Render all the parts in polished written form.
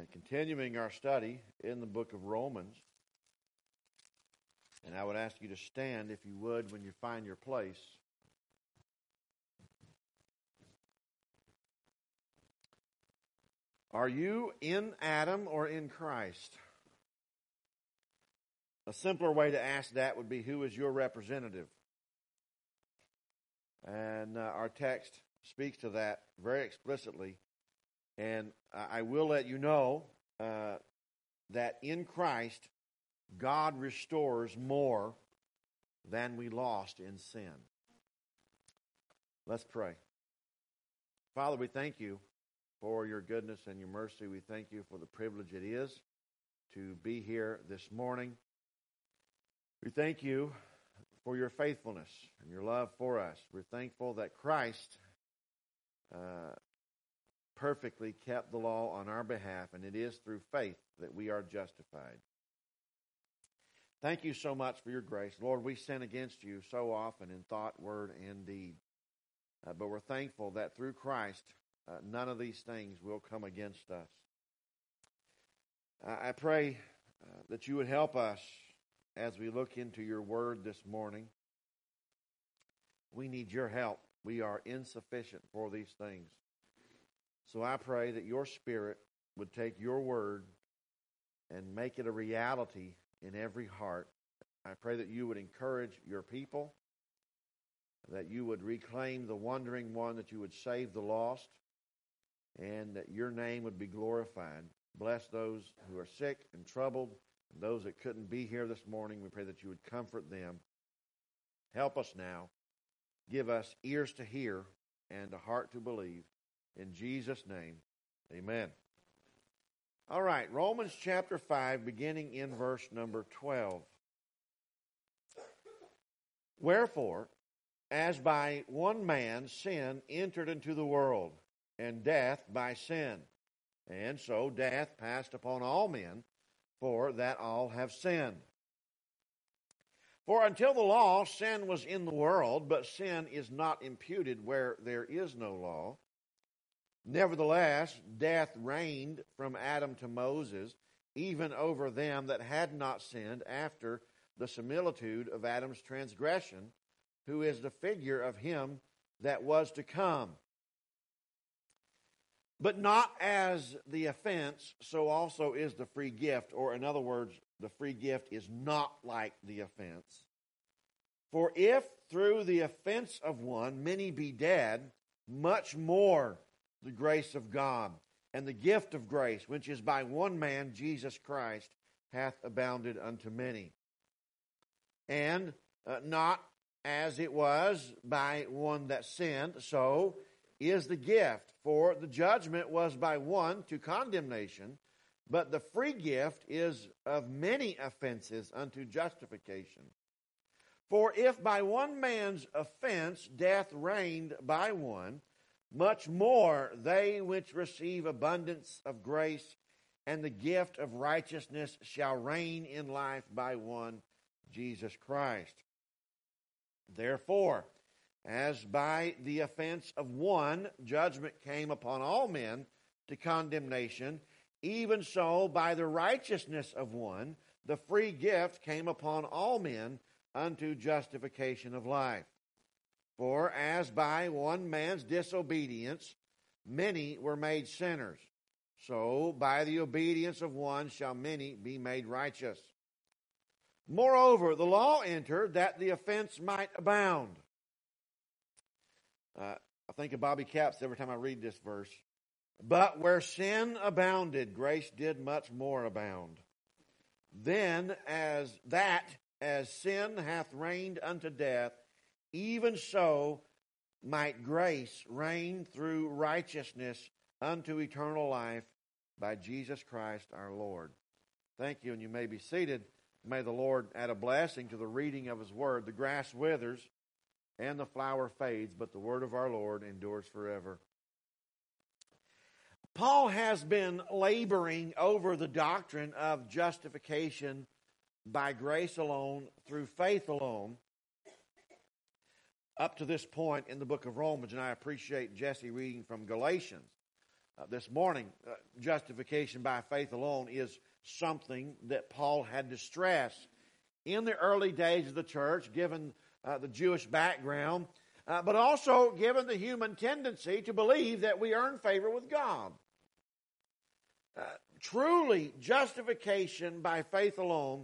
Continuing our study in the book of Romans. And I would ask you to stand, if you would, when you find your place. Are you in Adam or in Christ? A simpler way to ask that would be, who is your representative? And our text speaks to that very explicitly. And I will let you know that in Christ, God restores more than we lost in sin. Let's pray. Father, we thank you for your goodness and your mercy. We thank you for the privilege it is to be here this morning. We thank you for your faithfulness and your love for us. We're thankful that Christ perfectly kept the law on our behalf, and it is through faith that we are justified. Thank you so much for your grace. Lord, we sin against you so often in thought, word, and deed. But we're thankful that through Christ, none of these things will come against us. I pray that you would help us as we look into your word this morning. We need your help. We are insufficient for these things. So I pray that your Spirit would take your word and make it a reality in every heart. I pray that you would encourage your people, that you would reclaim the wandering one, that you would save the lost, and that your name would be glorified. Bless those who are sick and troubled, and those that couldn't be here this morning. We pray that you would comfort them. Help us now. Give us ears to hear and a heart to believe. In Jesus' name, amen. All right, Romans chapter 5, beginning in verse number 12. Wherefore, as by one man sin entered into the world, and death by sin, and so death passed upon all men, for that all have sinned. For until the law, sin was in the world, but sin is not imputed where there is no law. Nevertheless, death reigned from Adam to Moses, even over them that had not sinned, after the similitude of Adam's transgression, who is the figure of him that was to come. But not as the offense, so also is the free gift, or in other words, the free gift is not like the offense. For if through the offense of one many be dead, much more the grace of God and the gift of grace, which is by one man, Jesus Christ, hath abounded unto many. And not as it was by one that sinned, so is the gift. For the judgment was by one to condemnation, but the free gift is of many offenses unto justification. For if by one man's offense death reigned by one, much more they which receive abundance of grace and the gift of righteousness shall reign in life by one, Jesus Christ. Therefore, as by the offense of one judgment came upon all men to condemnation, even so by the righteousness of one the free gift came upon all men unto justification of life. For as by one man's disobedience many were made sinners, so by the obedience of one shall many be made righteous. Moreover, the law entered that the offense might abound. I think of Bobby Capps every time I read this verse. But where sin abounded, grace did much more abound. Then as sin hath reigned unto death, even so might grace reign through righteousness unto eternal life by Jesus Christ our Lord. Thank you, and you may be seated. May the Lord add a blessing to the reading of his word. The grass withers and the flower fades, but the word of our Lord endures forever. Paul has been laboring over the doctrine of justification by grace alone, through faith alone, up to this point in the book of Romans, and I appreciate Jesse reading from Galatians. this morning, justification by faith alone is something that Paul had to stress in the early days of the church, given the Jewish background, but also given the human tendency to believe that we earn favor with God. Truly, justification by faith alone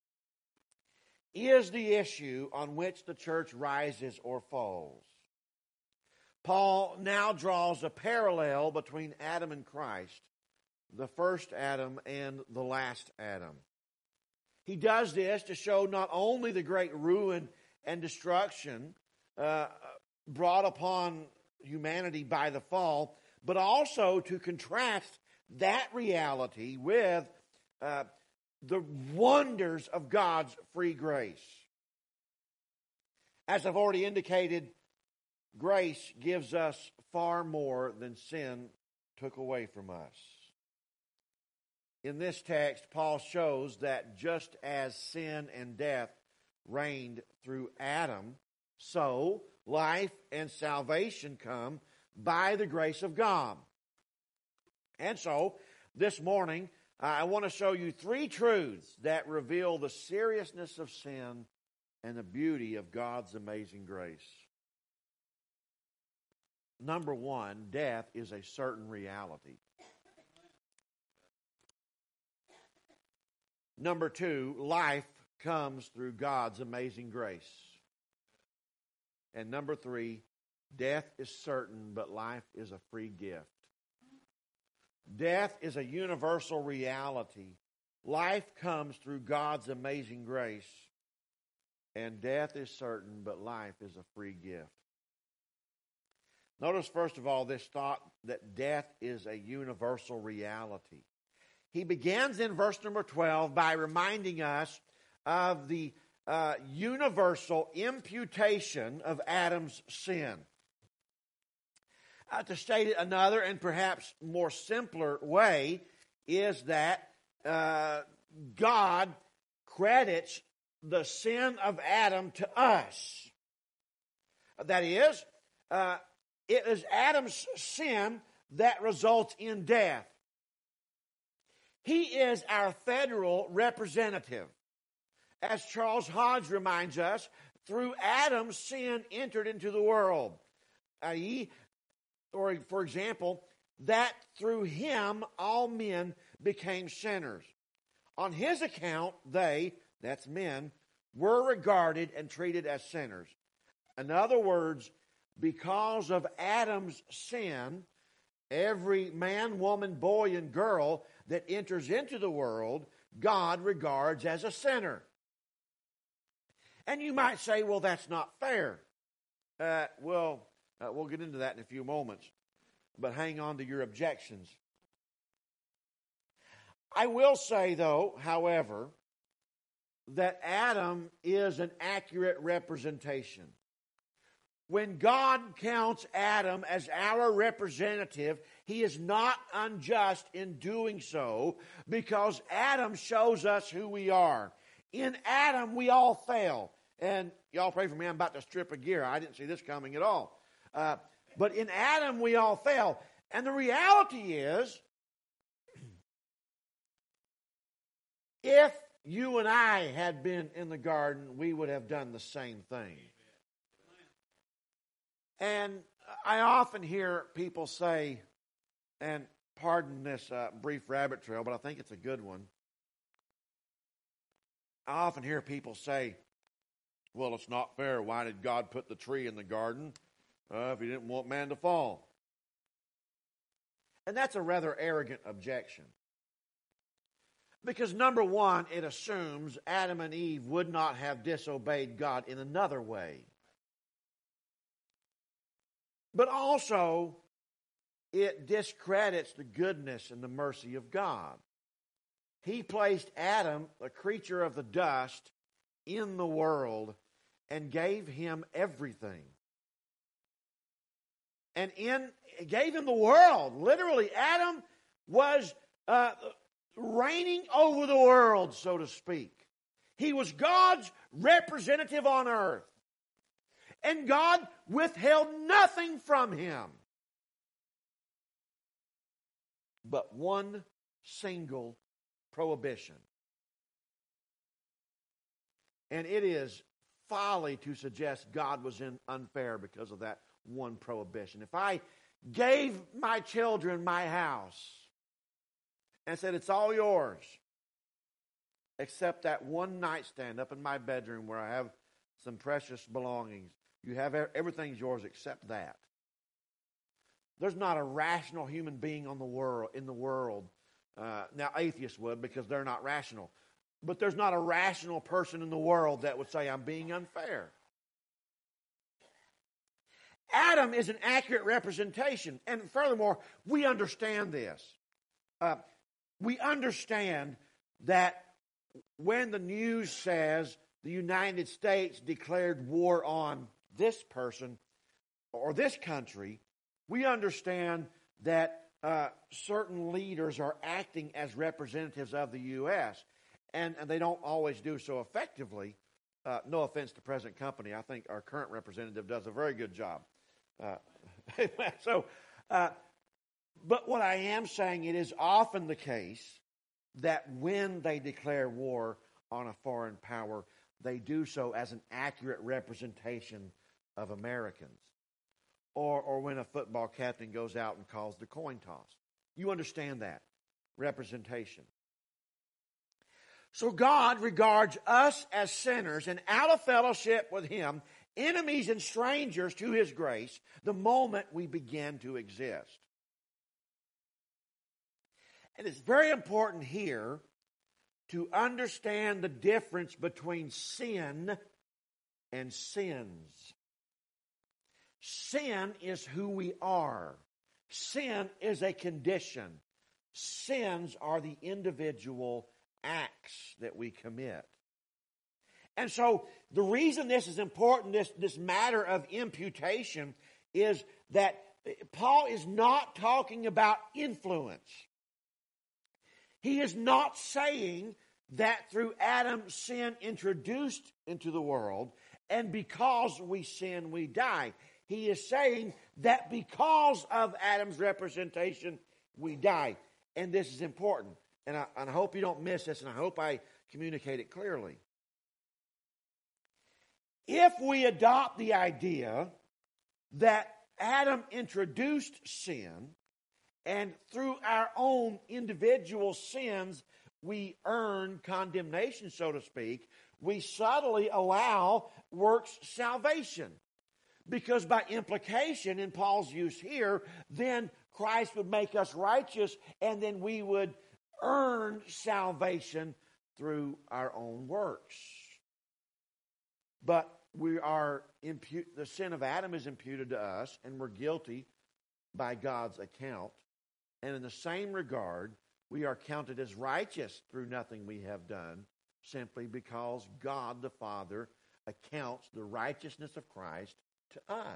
is the issue on which the church rises or falls. Paul now draws a parallel between Adam and Christ, the first Adam and the last Adam. He does this to show not only the great ruin and destruction brought upon humanity by the fall, but also to contrast that reality with the wonders of God's free grace. As I've already indicated, grace gives us far more than sin took away from us. In this text, Paul shows that just as sin and death reigned through Adam, so life and salvation come by the grace of God. And so, this morning, I want to show you three truths that reveal the seriousness of sin and the beauty of God's amazing grace. Number one, death is a certain reality. Number two, life comes through God's amazing grace. And number three, death is certain, but life is a free gift. Death is a universal reality. Life comes through God's amazing grace. And death is certain, but life is a free gift. Notice, first of all, this thought that death is a universal reality. He begins in verse number 12 by reminding us of the universal imputation of Adam's sin. To state it another and perhaps more simpler way is that God credits the sin of Adam to us. That is, it is Adam's sin that results in death. He is our federal representative. As Charles Hodge reminds us, through Adam, sin entered into the world. I.e., or for example, that through him all men became sinners. On his account, they, that's men, were regarded and treated as sinners. In other words, because of Adam's sin, every man, woman, boy, and girl that enters into the world, God regards as a sinner. And you might say, well, that's not fair. We'll get into that in a few moments. But hang on to your objections. I will say, though, however, that Adam is an accurate representation. When God counts Adam as our representative, he is not unjust in doing so because Adam shows us who we are. In Adam, we all fail. And y'all pray for me, I'm about to strip a gear. I didn't see this coming at all. But in Adam, we all fail. And the reality is, if you and I had been in the garden, we would have done the same thing. And I often hear people say, and pardon this brief rabbit trail, but I think it's a good one. I often hear people say, well, it's not fair. Why did God put the tree in the garden if he didn't want man to fall? And that's a rather arrogant objection. Because number one, it assumes Adam and Eve would not have disobeyed God in another way. But also, it discredits the goodness and the mercy of God. He placed Adam, a creature of the dust, in the world and gave him everything. And gave him the world. Literally, Adam was reigning over the world, so to speak. He was God's representative on earth. And God withheld nothing from him. but one single prohibition. And it is folly to suggest God was unfair because of that one prohibition. If I gave my children my house and said, it's all yours, except that one nightstand up in my bedroom where I have some precious belongings. You have everything's yours except that. There's not a rational human being in the world. Now, atheists would because they're not rational. But there's not a rational person in the world that would say, I'm being unfair. Adam is an accurate representation. And furthermore, we understand this. We understand that when the news says the United States declared war on this person or this country, we understand that certain leaders are acting as representatives of the U.S., and they don't always do so effectively. No offense to present company. I think our current representative does a very good job. But what I am saying, it is often the case that when they declare war on a foreign power, they do so as an accurate representation of Americans. Or when a football captain goes out and calls the coin toss. You understand that representation. So God regards us as sinners and out of fellowship with Him, enemies and strangers to His grace, the moment we begin to exist. And it's very important here to understand the difference between sin and sins. Sin is who we are. Sin is a condition. Sins are the individual acts that we commit. And so the reason this is important, this matter of imputation, is that Paul is not talking about influence. He is not saying that through Adam sin introduced into the world, and because we sin we die. He is saying that because of Adam's representation we die. And this is important. And I hope you don't miss this, and I hope I communicate it clearly. If we adopt the idea that Adam introduced sin, and through our own individual sins we earn condemnation, so to speak, we subtly allow works salvation. Because by implication, in Paul's use here, then Christ would make us righteous, and then we would earn salvation through our own works. But the sin of Adam is imputed to us, and we're guilty by God's account. And in the same regard, we are counted as righteous through nothing we have done, simply because God the Father accounts the righteousness of Christ to us.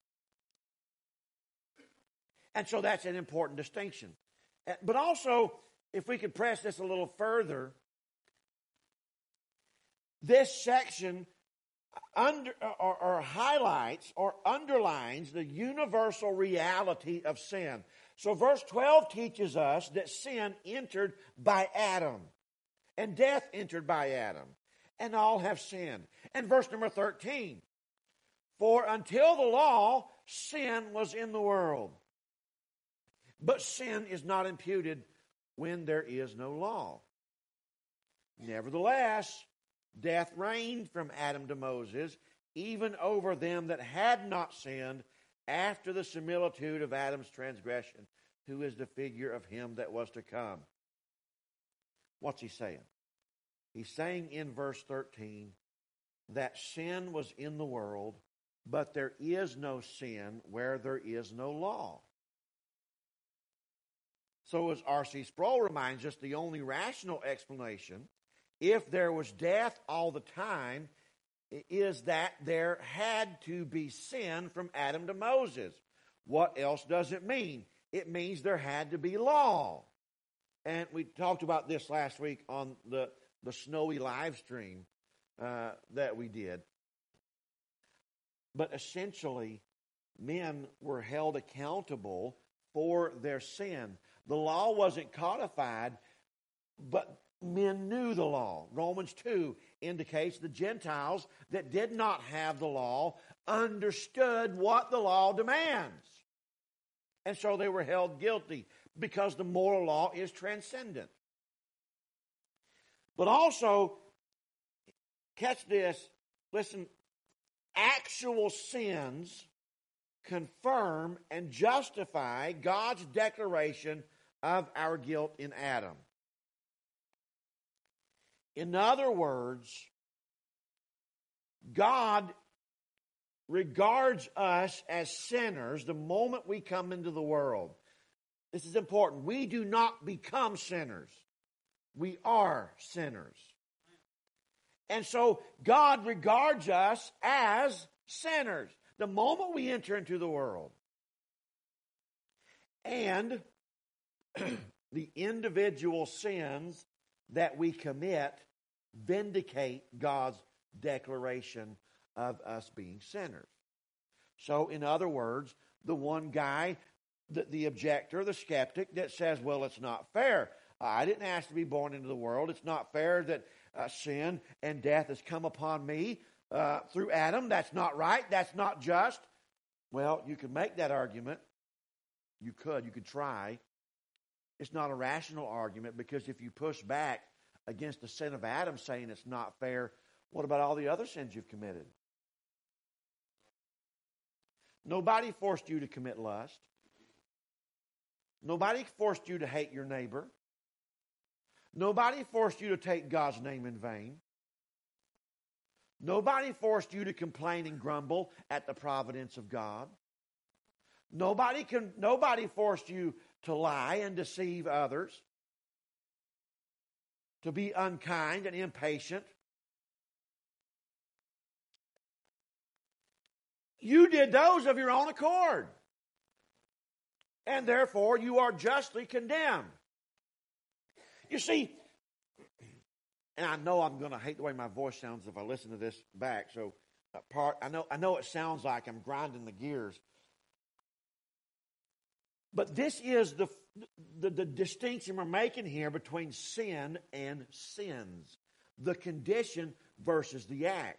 And so that's an important distinction. But also, if we could press this a little further, this section highlights or underlines the universal reality of sin. So verse 12 teaches us that sin entered by Adam, and death entered by Adam, and all have sinned. And verse number 13, for until the law, sin was in the world. But sin is not imputed when there is no law. Nevertheless, death reigned from Adam to Moses, even over them that had not sinned, after the similitude of Adam's transgression, who is the figure of him that was to come. What's he saying? He's saying in verse 13 that sin was in the world, but there is no sin where there is no law. So as R.C. Sproul reminds us, the only rational explanation, if there was death all the time, is that there had to be sin from Adam to Moses. What else does it mean? It means there had to be law. And we talked about this last week on the snowy live stream that we did. But essentially, men were held accountable for their sin. The law wasn't codified, but men knew the law. Romans 2 indicates the Gentiles that did not have the law understood what the law demands. And so they were held guilty because the moral law is transcendent. But also, catch this, listen, actual sins confirm and justify God's declaration of our guilt in Adam. In other words, God regards us as sinners the moment we come into the world. This is important. We do not become sinners. We are sinners. And so God regards us as sinners the moment we enter into the world. And the individual sins that we commit vindicate God's declaration of us being sinners. So, in other words, the one guy, the objector, the skeptic that says, well, it's not fair. I didn't ask to be born into the world. It's not fair that sin and death has come upon me through Adam. That's not right. That's not just. Well, you could make that argument. You could try. It's not a rational argument, because if you push back against the sin of Adam saying it's not fair, what about all the other sins you've committed? Nobody forced you to commit lust. Nobody forced you to hate your neighbor. Nobody forced you to take God's name in vain. Nobody forced you to complain and grumble at the providence of God. Nobody forced you to lie and deceive others, to be unkind and impatient. You did those of your own accord. And therefore, you are justly condemned. You see, and I know I'm going to hate the way my voice sounds if I listen to this back. So, I know it sounds like I'm grinding the gears. But this is the distinction we're making here between sin and sins. The condition versus the act.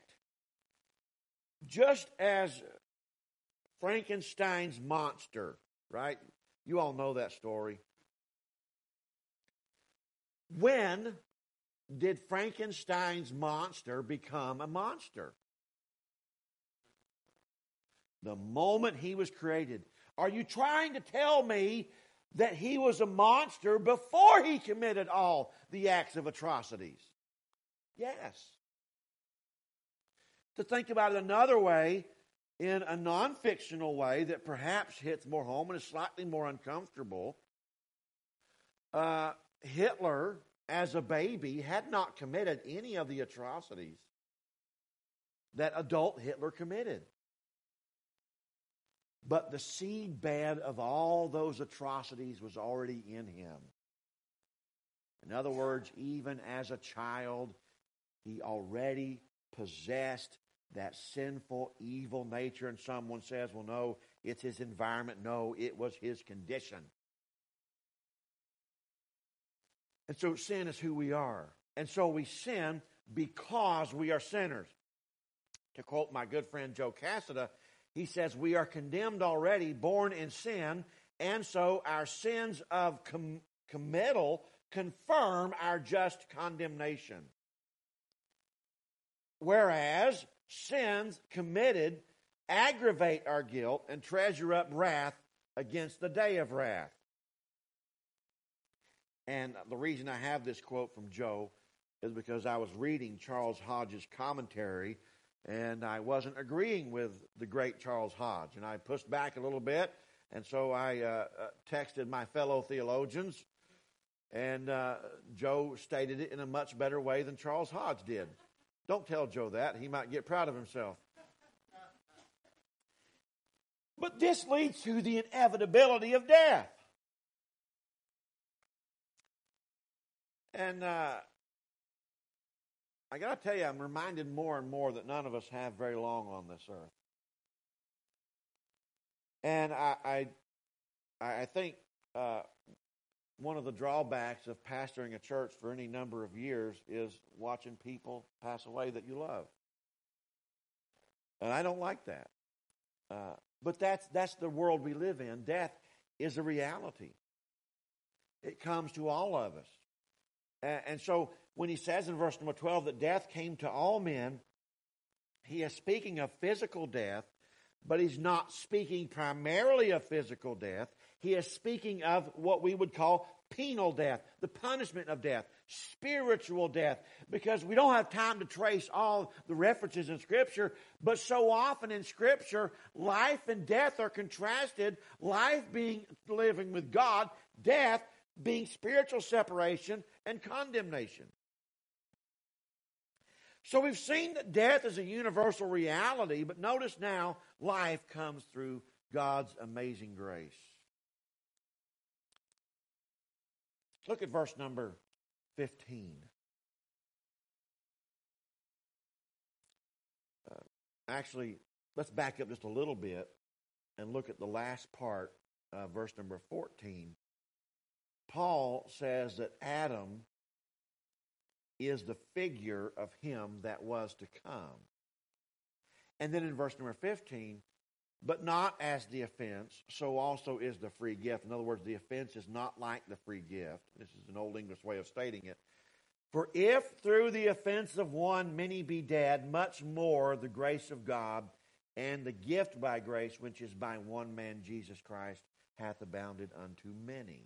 Just as Frankenstein's monster, right? You all know that story. When did Frankenstein's monster become a monster? The moment he was created. Are you trying to tell me that he was a monster before he committed all the acts of atrocities? Yes. To think about it another way, in a non-fictional way that perhaps hits more home and is slightly more uncomfortable, Hitler, as a baby, had not committed any of the atrocities that adult Hitler committed. But the seedbed of all those atrocities was already in him. In other words, even as a child, he already possessed that sinful, evil nature. And someone says, well, no, it's his environment. No, it was his condition. And so sin is who we are. And so we sin because we are sinners. To quote my good friend Joe Cassada, he says, we are condemned already, born in sin, and so our sins of committal confirm our just condemnation. Whereas sins committed aggravate our guilt and treasure up wrath against the day of wrath. And the reason I have this quote from Joe is because I was reading Charles Hodge's commentary, and I wasn't agreeing with the great Charles Hodge. And I pushed back a little bit, and so I texted my fellow theologians, and Joe stated it in a much better way than Charles Hodge did. Don't tell Joe that. He might get proud of himself. But this leads to the inevitability of death. And I got to tell you, I'm reminded more and more that none of us have very long on this earth. And I think one of the drawbacks of pastoring a church for any number of years is watching people pass away that you love. And I don't like that. But that's the world we live in. Death is a reality. It comes to all of us. And so when he says in verse number 12 that death came to all men, he is speaking of physical death, but he's not speaking primarily of physical death. He is speaking of what we would call penal death, the punishment of death, spiritual death, because we don't have time to trace all the references in Scripture, but so often in Scripture, life and death are contrasted, life being living with God, death being spiritual separation and condemnation. So we've seen that death is a universal reality, but notice now, life comes through God's amazing grace. Look at verse number 15. Actually, let's back up just a little bit and look at the last part of verse number 14. Paul says that Adam is the figure of him that was to come. And then in verse number 15, but not as the offense, so also is the free gift. In other words, the offense is not like the free gift. This is an old English way of stating it. For if through the offense of one many be dead, much more the grace of God and the gift by grace, which is by one man, Jesus Christ, hath abounded unto many.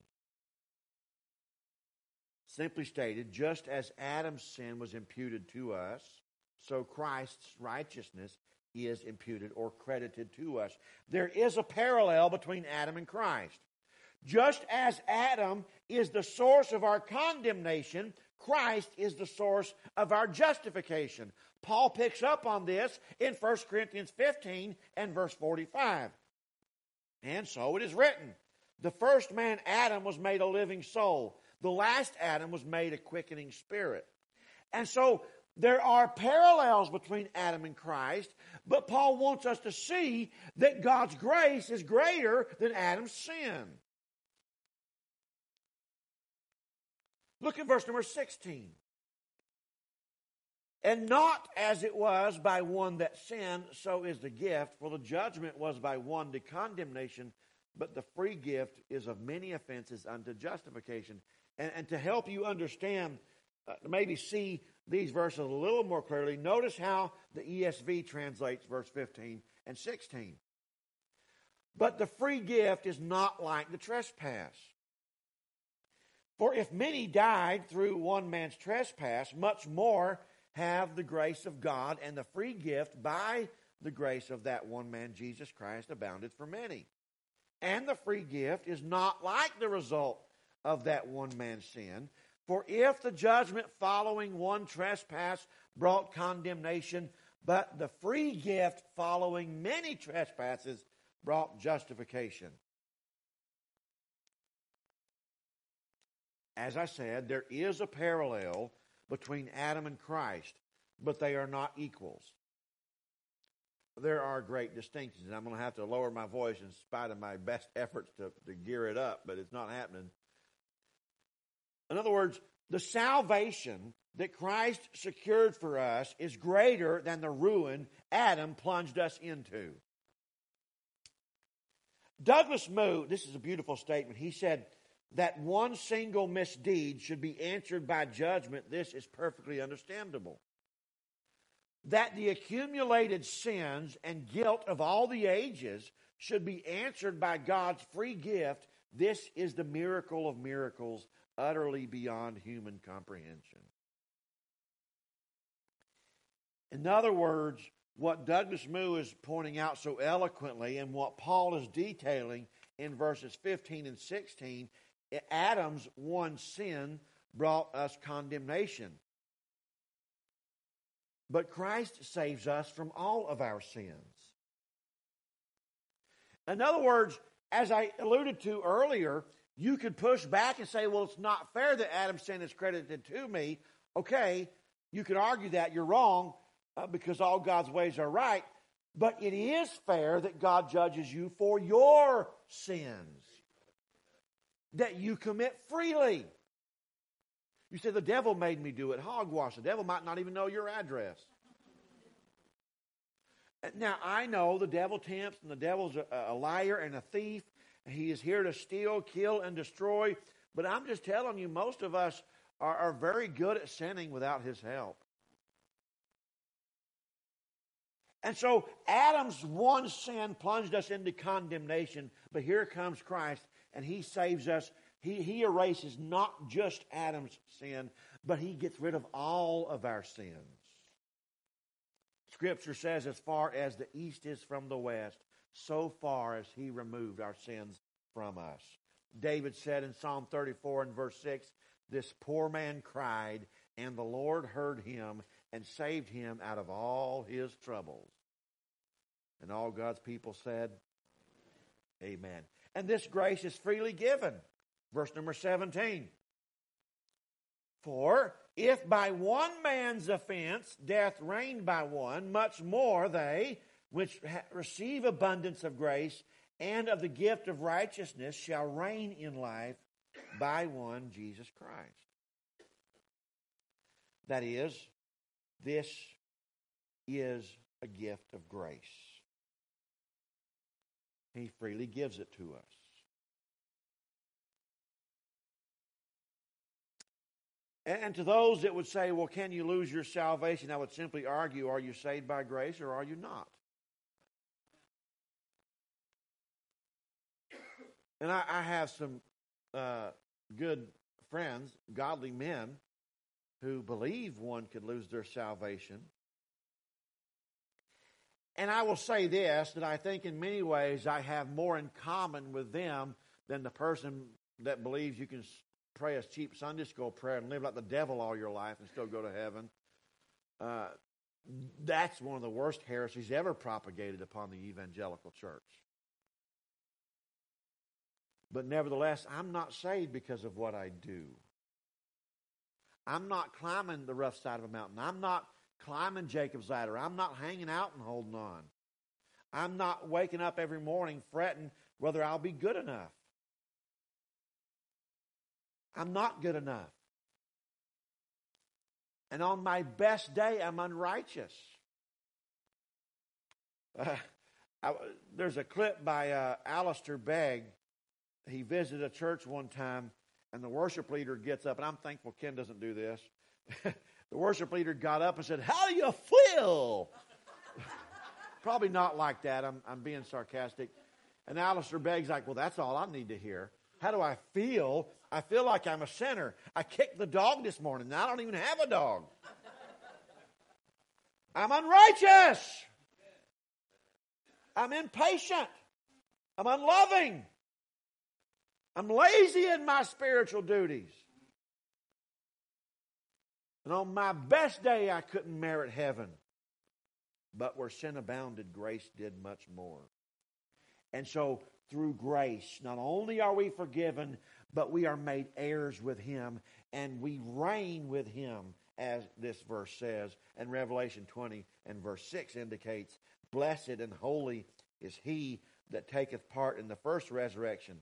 Simply stated, just as Adam's sin was imputed to us, so Christ's righteousness is imputed or credited to us. There is a parallel between Adam and Christ. Just as Adam is the source of our condemnation, Christ is the source of our justification. Paul picks up on this in 1 Corinthians 15 and verse 45. And so it is written, the first man, Adam, was made a living soul. The last Adam was made a quickening spirit. And so there are parallels between Adam and Christ, but Paul wants us to see that God's grace is greater than Adam's sin. Look at verse number 16. And not as it was by one that sinned, so is the gift. For the judgment was by one to condemnation, but the free gift is of many offenses unto justification. And to help you understand, maybe see these verses a little more clearly, notice how the ESV translates verse 15 and 16. But the free gift is not like the trespass. For if many died through one man's trespass, much more have the grace of God and the free gift by the grace of that one man, Jesus Christ, abounded for many. And the free gift is not like the result of that one man's sin. For if the judgment following one trespass brought condemnation, but the free gift following many trespasses brought justification. As I said, there is a parallel between Adam and Christ, but they are not equals. There are great distinctions, and I'm going to have to lower my voice in spite of my best efforts to gear it up, but it's not happening. In other words, the salvation that Christ secured for us is greater than the ruin Adam plunged us into. Douglas Moo, this is a beautiful statement, he said that one single misdeed should be answered by judgment. This is perfectly understandable. That the accumulated sins and guilt of all the ages should be answered by God's free gift. This is the miracle of miracles, utterly beyond human comprehension. In other words, what Douglas Moo is pointing out so eloquently and what Paul is detailing in verses 15 and 16, Adam's one sin brought us condemnation. But Christ saves us from all of our sins. In other words, as I alluded to earlier, you could push back and say, well, it's not fair that Adam's sin is credited to me. Okay, you could argue that you're wrong because all God's ways are right. But it is fair that God judges you for your sins. that you commit freely. You say, the devil made me do it. Hogwash. The devil might not even know your address. Now, I know the devil tempts, and the devil's a liar and a thief. He is here to steal, kill, and destroy. But I'm just telling you, most of us are very good at sinning without his help. And so Adam's one sin plunged us into condemnation, but here comes Christ, and he saves us. He erases not just Adam's sin, but he gets rid of all of our sins. Scripture says, as far as the east is from the west, so far as he removed our sins from us. David said in Psalm 34 and verse 6, this poor man cried, and the Lord heard him and saved him out of all his troubles. And all God's people said, amen. And this grace is freely given. Verse number 17. For if by one man's offense death reigned by one, much more they which receive abundance of grace and of the gift of righteousness shall reign in life by one, Jesus Christ. That is, this is a gift of grace. He freely gives it to us. And to those that would say, well, can you lose your salvation? I would simply argue, are you saved by grace or are you not? And I have some good friends, godly men, who believe one could lose their salvation. And I will say this, that I think in many ways I have more in common with them than the person that believes you can pray a cheap Sunday school prayer and live like the devil all your life and still go to heaven. That's one of the worst heresies ever propagated upon the evangelical church. But nevertheless, I'm not saved because of what I do. I'm not climbing the rough side of a mountain. I'm not climbing Jacob's ladder. I'm not hanging out and holding on. I'm not waking up every morning fretting whether I'll be good enough. I'm not good enough. And on my best day, I'm unrighteous. There's a clip by Alistair Begg. He visited a church one time, and the worship leader gets up, and I'm thankful Ken doesn't do this. The worship leader got up and said, "How do you feel?" Probably not like that. I'm being sarcastic. And Alistair Begg's like, well, that's all I need to hear. How do I feel? I feel like I'm a sinner. I kicked the dog this morning, and I don't even have a dog. I'm unrighteous. I'm impatient. I'm unloving. I'm lazy in my spiritual duties. And on my best day, I couldn't merit heaven. But where sin abounded, grace did much more. And so, through grace, not only are we forgiven, but we are made heirs with Him, and we reign with Him, as this verse says. And Revelation 20 and verse 6 indicates, blessed and holy is he that taketh part in the first resurrection.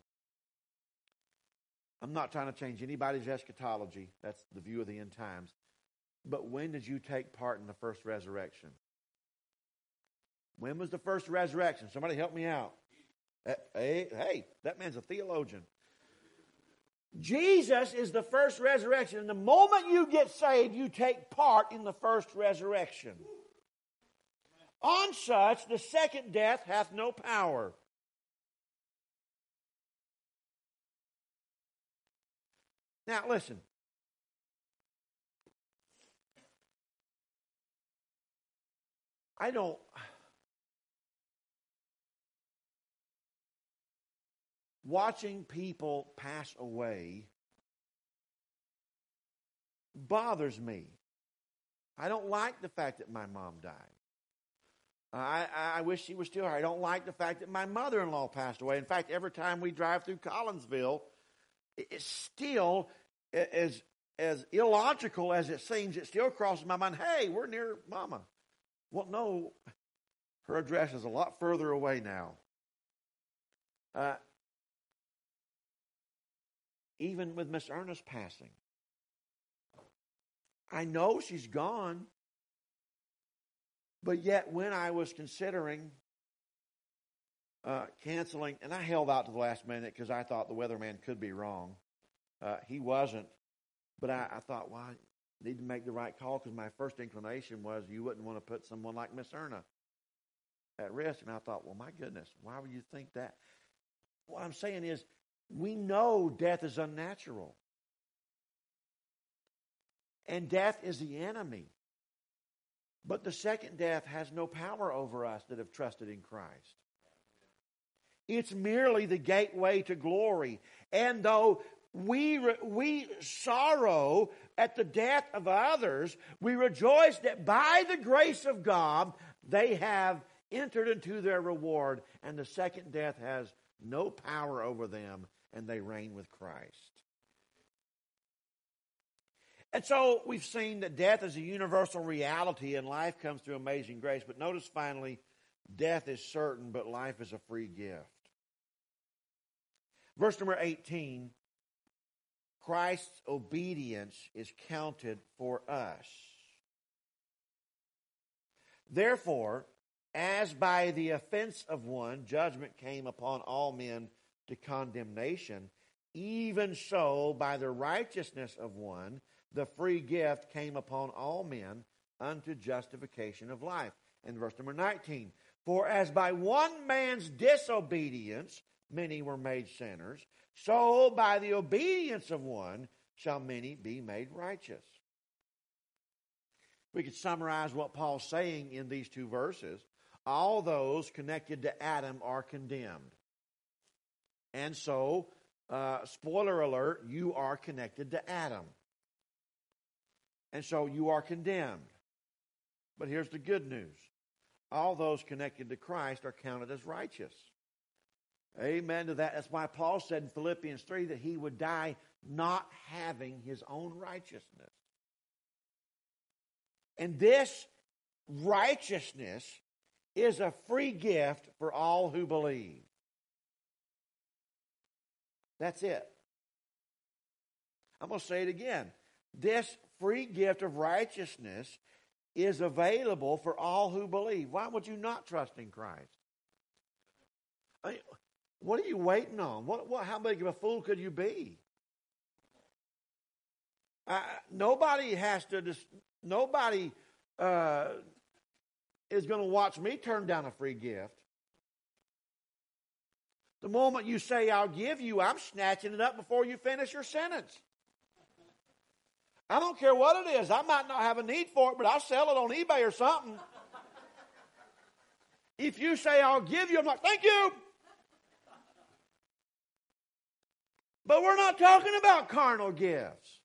I'm not trying to change anybody's eschatology. That's the view of the end times. But when did you take part in the first resurrection? When was the first resurrection? Somebody help me out. Hey, that man's a theologian. Jesus is the first resurrection. And the moment you get saved, you take part in the first resurrection. On such, the second death hath no power. Now, listen. Watching people pass away bothers me. I don't like the fact that my mom died. I wish she was still here. I don't like the fact that my mother-in-law passed away. In fact, every time we drive through Collinsville, it's still, as illogical as it seems, it still crosses my mind, hey, we're near Mama. Well, no, her address is a lot further away now. even with Miss Ernest passing. I know she's gone, but yet when I was considering canceling, and I held out to the last minute because I thought the weatherman could be wrong. He wasn't, but I thought, well, I need to make the right call, because my first inclination was you wouldn't want to put someone like Miss Erna at risk. And I thought, well, my goodness, why would you think that? What I'm saying is, we know death is unnatural. And death is the enemy. But the second death has no power over us that have trusted in Christ. It's merely the gateway to glory. And though we sorrow at the death of others, we rejoice that by the grace of God, they have entered into their reward, and the second death has no power over them, and they reign with Christ. And so we've seen that death is a universal reality and life comes through amazing grace. But notice finally, death is certain, but life is a free gift. Verse number 18, Christ's obedience is counted for us. Therefore, as by the offense of one, judgment came upon all men to condemnation, even so by the righteousness of one, the free gift came upon all men unto justification of life. And verse number 19, for as by one man's disobedience many were made sinners, so by the obedience of one shall many be made righteous. We could summarize what Paul's saying in these two verses. All those connected to Adam are condemned. And so, spoiler alert, you are connected to Adam. And so you are condemned. But here's the good news. All those connected to Christ are counted as righteous. Amen to that. That's why Paul said in Philippians 3 that he would die not having his own righteousness. And this righteousness is a free gift for all who believe. That's it. I'm going to say it again. This free gift of righteousness is available for all who believe. Why would you not trust in Christ? I mean, what are you waiting on? How big of a fool could you be? Nobody is going to watch me turn down a free gift. The moment you say, I'll give you, I'm snatching it up before you finish your sentence. I don't care what it is. I might not have a need for it, but I'll sell it on eBay or something. If you say, I'll give you, I'm like, thank you. But we're not talking about carnal gifts.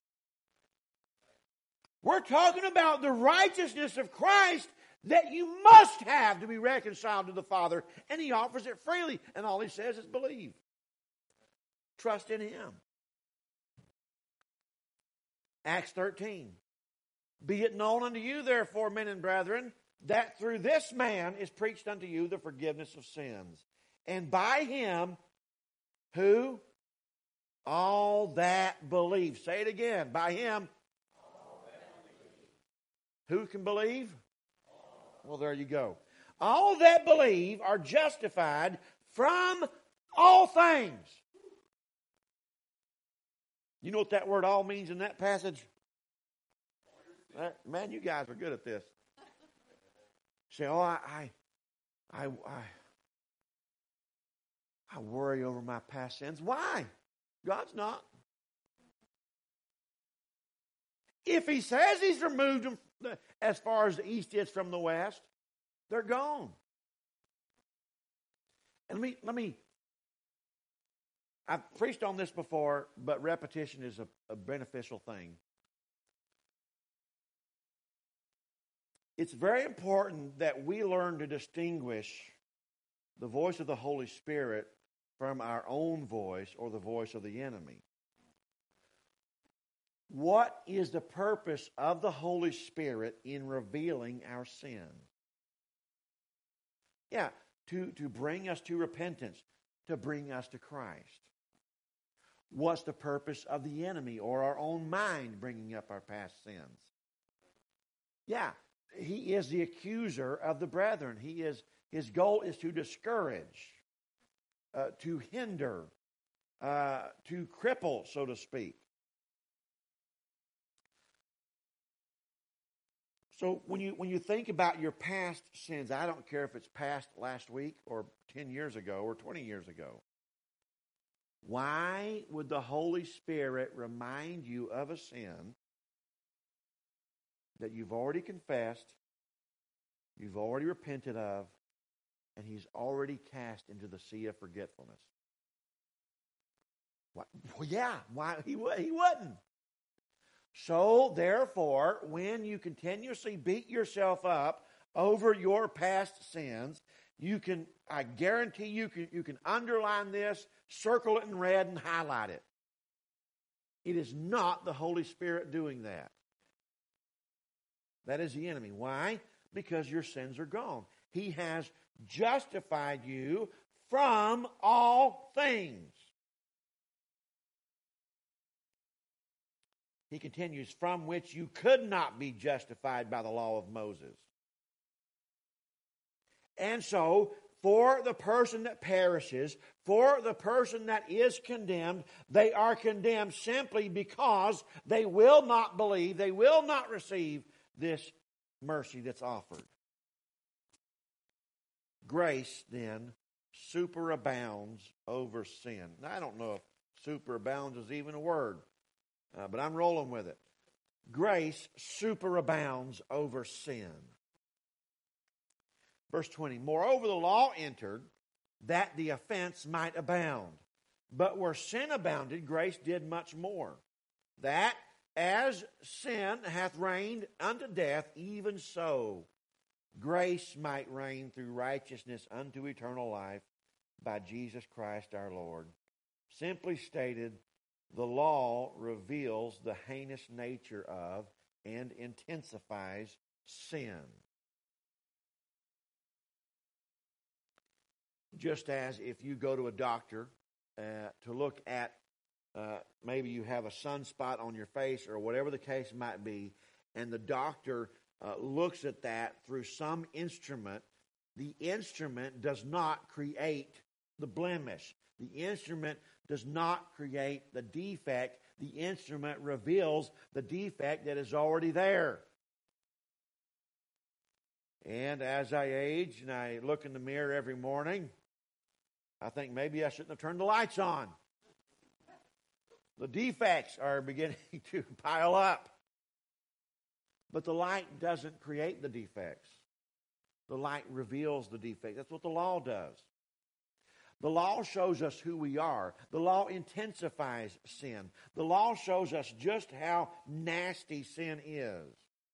We're talking about the righteousness of Christ that you must have to be reconciled to the Father. And He offers it freely. And all He says is believe. Trust in Him. Acts 13. Be it known unto you, therefore, men and brethren, that through this man is preached unto you the forgiveness of sins. And by Him, who? All that believe. Say it again. By Him. Who can believe? Well, there you go. All that believe are justified from all things. You know what that word all means in that passage? Man, you guys are good at this. Say, oh, I worry over my past sins. Why? God's not. If He says He's removed them as far as the east is from the west, they're gone. And let me I've preached on this before, but repetition is a beneficial thing. It's very important that we learn to distinguish the voice of the Holy Spirit from our own voice or the voice of the enemy. What is the purpose of the Holy Spirit in revealing our sin? Yeah, to bring us to repentance, to bring us to Christ. What's the purpose of the enemy or our own mind bringing up our past sins? Yeah, he is the accuser of the brethren. His goal is to discourage, to hinder, to cripple, so to speak. So when you think about your past sins, I don't care if it's past last week or 10 years ago or 20 years ago. Why would the Holy Spirit remind you of a sin that you've already confessed, you've already repented of, and He's already cast into the sea of forgetfulness? Well, yeah, why he wouldn't. So, therefore, when you continuously beat yourself up over your past sins, I guarantee you can underline this, circle it in red, and highlight it. It is not the Holy Spirit doing that. That is the enemy. Why? Because your sins are gone. He has justified you from all things. He continues, from which you could not be justified by the law of Moses. And so, for the person that perishes, for the person that is condemned, they are condemned simply because they will not believe, they will not receive this mercy that's offered. Grace, then, superabounds over sin. Now, I don't know if superabounds is even a word. But I'm rolling with it. Grace superabounds over sin. Verse 20, moreover, the law entered that the offense might abound. But where sin abounded, grace did much more. That as sin hath reigned unto death, even so grace might reign through righteousness unto eternal life by Jesus Christ our Lord. Simply stated, the law reveals the heinous nature of and intensifies sin. Just as if you go to a doctor to look at maybe you have a sunspot on your face or whatever the case might be, and the doctor looks at that through some instrument, the instrument does not create the blemish. The instrument does not create the defect. The instrument reveals the defect that is already there. And as I age and I look in the mirror every morning, I think maybe I shouldn't have turned the lights on. The defects are beginning to pile up. But the light doesn't create the defects. The light reveals the defect. That's what the law does. The law shows us who we are. The law intensifies sin. The law shows us just how nasty sin is.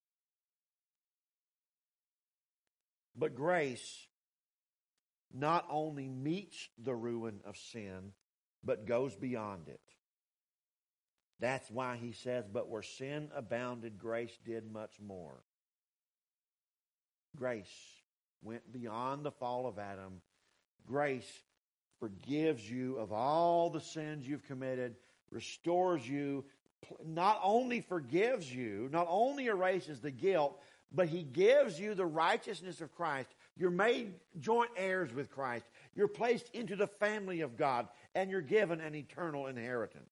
But grace not only meets the ruin of sin, but goes beyond it. That's why he says, but where sin abounded, grace did much more. Grace went beyond the fall of Adam. Grace forgives you of all the sins you've committed, restores you, not only forgives you, not only erases the guilt, but he gives you the righteousness of Christ. You're made joint heirs with Christ. You're placed into the family of God, and you're given an eternal inheritance.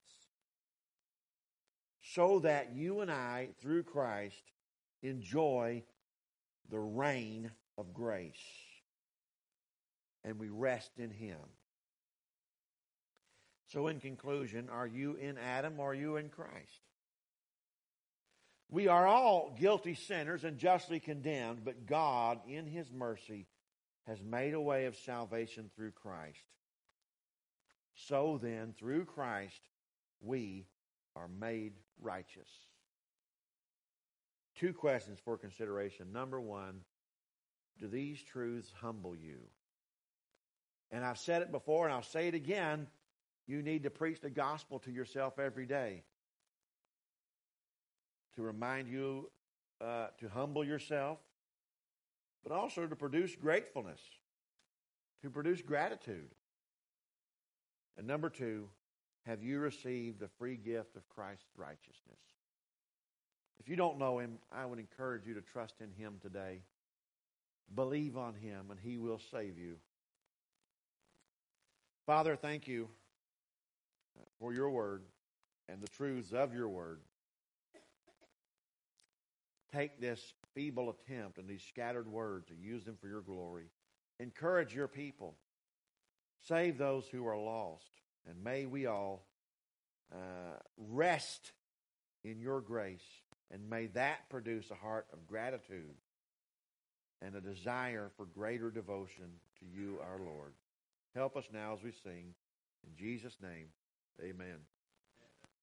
So that you and I, through Christ, enjoy the reign of grace. And we rest in Him. So in conclusion, are you in Adam or are you in Christ? We are all guilty sinners and justly condemned, but God, in His mercy, has made a way of salvation through Christ. So then, through Christ, we are made righteous. 2 questions for consideration. Number 1, do these truths humble you? And I've said it before and I'll say it again. You need to preach the gospel to yourself every day. To remind you to humble yourself, but also to produce gratefulness, to produce gratitude. And number 2, have you received the free gift of Christ's righteousness? If you don't know Him, I would encourage you to trust in Him today. Believe on Him, and He will save you. Father, thank you for your word and the truths of your word. Take this feeble attempt and these scattered words and use them for your glory. Encourage your people. Save those who are lost. And may we all rest in your grace. And may that produce a heart of gratitude and a desire for greater devotion to you, our Lord. Help us now as we sing. In Jesus' name, amen.